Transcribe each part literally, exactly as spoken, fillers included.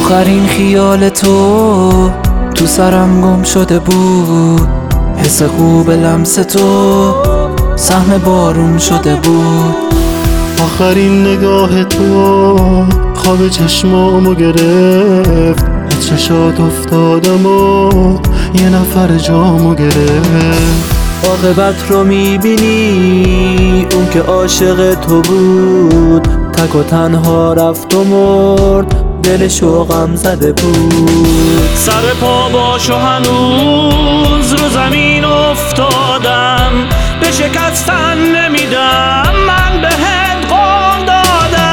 آخرین خیال تو تو سرم گم شده بود، حس خوب لمس تو سهم بارون شده بود. آخرین نگاه تو خواب چشمامو گرفت، از چشات افتادم و یه نفر جامو گرفت. عاقبت رو میبینی اون که عاشق تو بود، تک و تنها رفت و مرد، دلشو غم زده بود. سر پا باش و هنوز رو زمین افتادم، به شکستن نمیدم، من بهت قول دادم.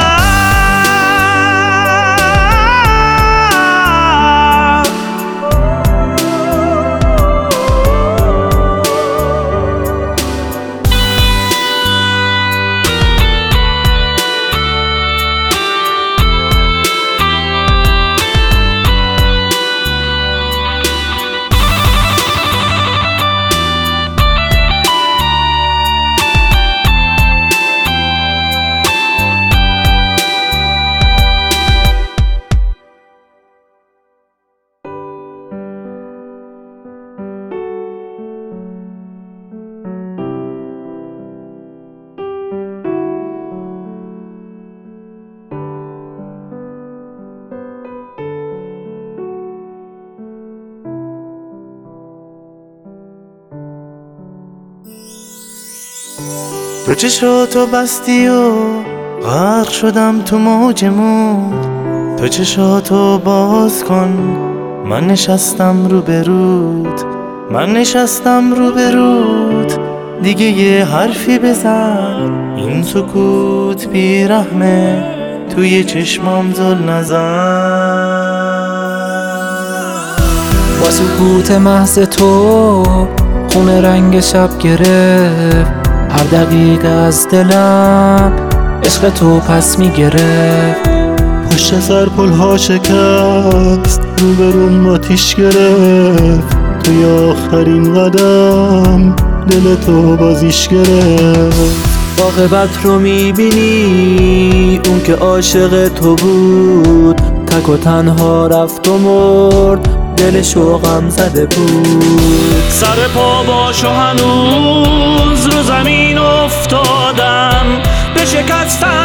تو چشاتو بستی و غرق شدم تو موج موج، تو چشاتو باز کن، من نشستم رو برود، من نشستم رو برود. دیگه یه حرفی بزن، این سکوت بیرحمه، توی چشمام زل نزن. با سکوت محض تو خون رنگ شب گرفت، هر دقیقه از دلم عشق تو پس میگرفت. پشت سر پلها شکست، روبروم آتیش گرفت، توی آخرین قدم دل تو بازیش گرفت. عاقبت رو میبینی اون که عاشق تو بود، تک و تنها رفت و مرد، دلشو غم زده بود. سر پا باش و هنوز رو زمین افتادم، به شکستن